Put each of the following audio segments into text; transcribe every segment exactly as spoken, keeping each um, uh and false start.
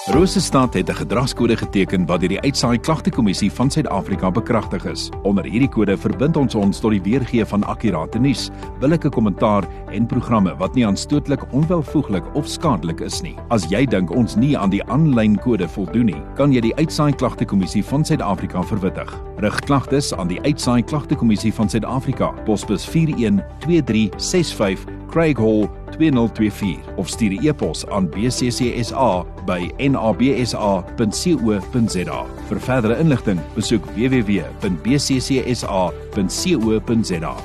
Rosestad het 'n gedragskode geteken wat deur die Uitsaai Klagtekommissie van Suid-Afrika bekragtig is. Onder hierdie kode verbind ons ons tot die weergee van akkurate nuus, billike kommentaar en programme wat nie aanstootlik, onwelvoeglik of skadelik is nie. As jy dink ons nie aan die aanlyn kode voldoen nie, kan jy die Uitsaai Klagtekommissie van Suid-Afrika verwittig. Rig klagtes aan die Uitsaai Klagtekommissie van Suid-Afrika, posbus vier een twee drie ses vyf, Craig Hall twee nul twee vier of stuur 'n e-pos aan b c c s a by n a b s a punt co punt z a. Vir verdere inligting, besoek w w w punt b c c s a punt co punt z a.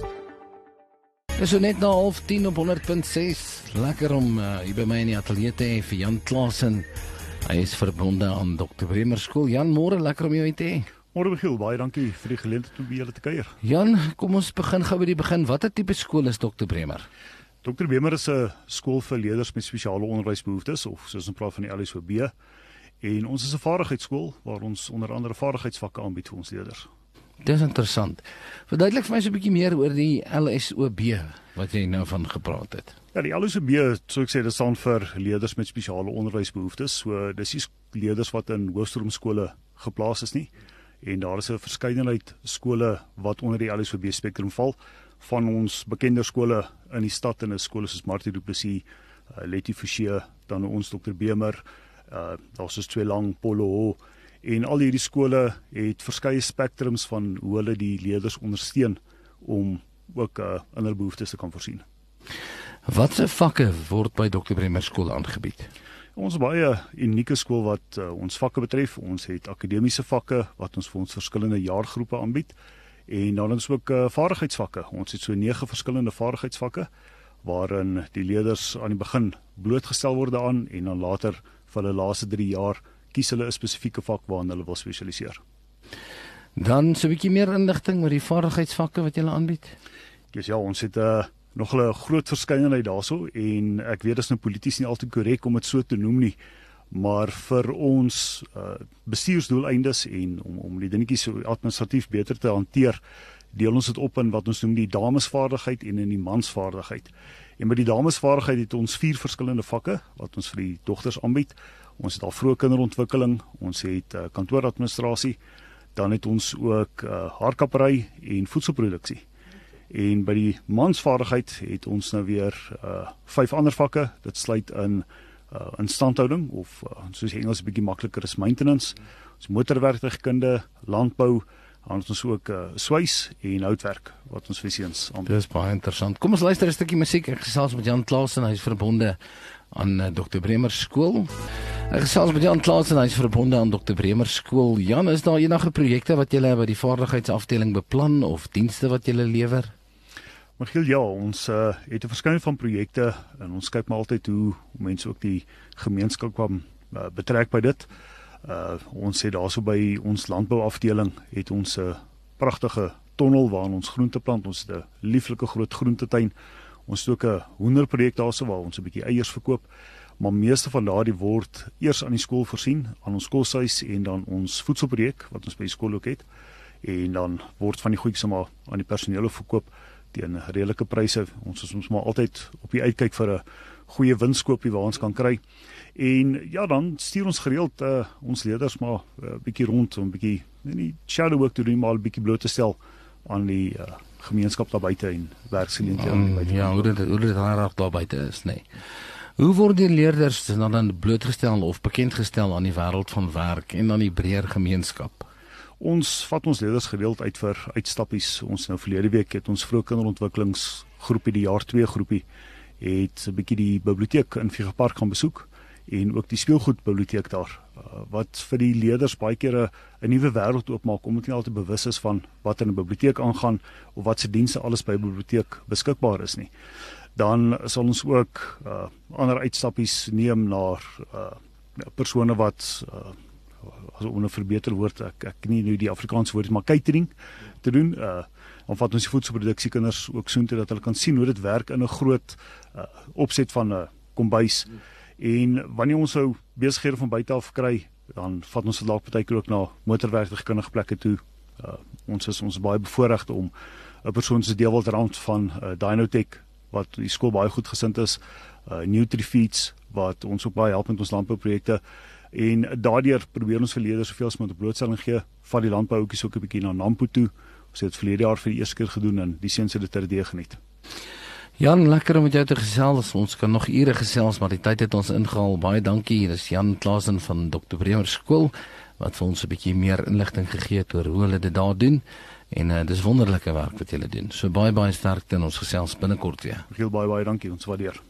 Dis so net na half tien op honderd punt ses. Lekker om uh, hier by my in die ateljee te hê vir Jan Klaasen. Hy is verbonde aan dokter Bremer Skool. Jan, môre, lekker om jou hier te hê. Môre Michiel, baie dankie vir die geleentheid om by julle te kuier. Jan, kom ons begin gou by die begin. Watter tipe skool is dokter Bremer? dokter Bremer is 'n skool vir leerders met spesiale onderwysbehoeftes, of soos ons praat van die L S O B. En ons is 'n vaardigheidsskool waar ons onder andere vaardigheidsvakke aanbied vir ons leerders. Dis interessant. Verduidelik vir my so 'n bietjie meer oor die L S O B wat jy nou van gepraat het. Ja, die L S O B, so ek sê, dit staan vir leerders met spesiale onderwysbehoeftes. So dis nie leerders wat in hoofstroomskole geplaas is nie. En daar is 'n verskeidenheid skole wat onder die L S O B spektrum val. Van ons bekende skole in die stad en 'n skole soos Martie Du Plessis, uh, Letty Forsie, dan ons dokter Bremer, uh, daar's soos twee lang Polo, en al hierdie skole het verskeie spektrums van hoe hulle die leerders ondersteun om ook uh, in hulle behoeftes te kan voorsien. Watse vakke word by dokter Bremer Skool aangebied? Ons is baie unieke skool wat uh, ons vakke betref. Ons het akademiese vakke wat ons vir ons verskillende jaargroepe aanbied. En dan is ook uh, vaardigheidsvakke. Ons het so nege verskillende vaardigheidsvakke waarin die leerders aan die begin blootgestel word aan en dan later vir hulle laaste drie jaar kies hulle 'n spesifieke vak waarin hulle wil spesialiseer. Dan so 'n bietjie meer inligting oor die vaardigheidsvakke wat julle aanbied. Dis ja, ons het 'n uh, nog 'n groot verskeidenheid daarso en ek weet dit is nou polities nie altyd korrek om dit so te noem nie. Maar vir ons uh, bestuursdoeleindes en om, om die dingetjies so administratief beter te hanteer, deel ons dit op in wat ons noem die damesvaardigheid en in die mansvaardigheid. En met die damesvaardigheid het ons vier verskillende vakke wat ons vir die dogters aanbied. Ons het al vroeë kinderontwikkeling, ons het uh, kantooradministrasie, dan het ons ook uh, haarkappery en voedselproduksie. En by die mansvaardigheid het ons nou weer uh, vyf ander vakke. Dit sluit in Uh, instandhouding of uh, soos die Engels 'n bietjie makliker is maintenance, ons motorwerktuigkunde, landbou, dan het ons ook uh, swys en houtwerk wat ons vir seuns aanbied. Dis baie interessant. Kom ons luister 'n stukkie musiek. Ek gesels met Jan Klaasen, hy is verbonde aan uh, dokter Bremer Skool. Ek gesels met Jan Klaasen, hy is verbonde aan dokter Bremer Skool. Jan, is daar enige projekte wat julle by die vaardigheidsafdeling beplan of dienste wat julle lewer? Michiel, ja, ons uh, het 'n verskeidenheid van projekte en ons kyk maar altyd hoe mense ook die gemeenskap kan uh, betrek by dit. Uh, ons het daarso by ons landbouafdeling het ons 'n uh, pragtige tonnel waarin ons groente plant. Ons het 'n lieflike groot groentetuin. Ons het ook 'n hoenderprojek daarso waar ons 'n bietjie eiers verkoop. Maar meeste van daardie word eers aan die skool voorsien, aan ons skoolhuis en dan ons voedselprojek wat ons by die skool ook het. En dan word van die goedjies maar aan die personeel verkoop teen redelike pryse. Ons is ons maar altyd op die uitkyk vir 'n goeie winskoopie waar ons kan kry. En ja, dan stuur ons gereeld uh, ons leerders maar 'n uh, bietjie rond om 'n bietjie nie shadow work te doen, maar 'n bietjie bloot te stel aan die uh, gemeenskap daar buite en werksgeleenthede um, buite. Ja, hoe dit hoe dit daar daar buite is, nee. Hoe word die leerders dan dan blootgestel of bekendgestel aan die wêreld van werk en aan die breër gemeenskap? Ons vat ons leerders gereeld uit vir uitstappies. Ons nou verlede week het ons vroeë kinderontwikkelingsgroepie, die jaar twee groepie, het 'n bietjie die biblioteek in Viegerpark gaan besoek en ook die speelgoedbiblioteek daar, uh, wat vir die leerders baie keer 'n nuwe wêreld oopmaak, omdat hulle nie altyd bewus is van wat in 'n biblioteek aangaan of wat se dienste alles by 'n biblioteek beskikbaar is nie. Dan sal ons ook uh, ander uitstappies neem na uh, persone wat uh, as om 'n verbeter woord, ek, ek nie nou die Afrikaanse woord, maar catering te doen, uh, om wat ons die voedselproduksie kinders ook soontoe dat hulle kan sien hoe dit werk in 'n groot uh, opset van 'n uh, kombuis. En wanneer ons sou besighede van buite af kry, dan vat ons dit dalk partykeer ook na motorwerktuigkundige plekke toe. Uh, ons is ons baie bevoorreg om 'n persoon se Dewald Rand van uh, Dynotech wat die skool baie goed gesind is, uh, Nutrifeeds wat ons ook baie help met ons landbouprojekte. En daardeur probeer ons vir leerders soveel as moontlik blootstelling gee, van die landbououtjies ook 'n bietjie na Nampo toe. Ons het dit verlede jaar vir die eerste keer gedoen en die seuns het dit terdeë geniet. Jan, lekker om met jou te gesels. Ons kan nog ure gesels, maar die tyd het ons ingehaal. Baie dankie. Dis Jan Klaasen van dokter Bremer Skool wat vir ons 'n bietjie meer inligting gegee het oor hoe hulle dit daar doen. En uh, dis wonderlike werk wat julle doen. So baie baie sterkte in ons gesels binnekort weer. Heel baie baie dankie. Ons waardeer.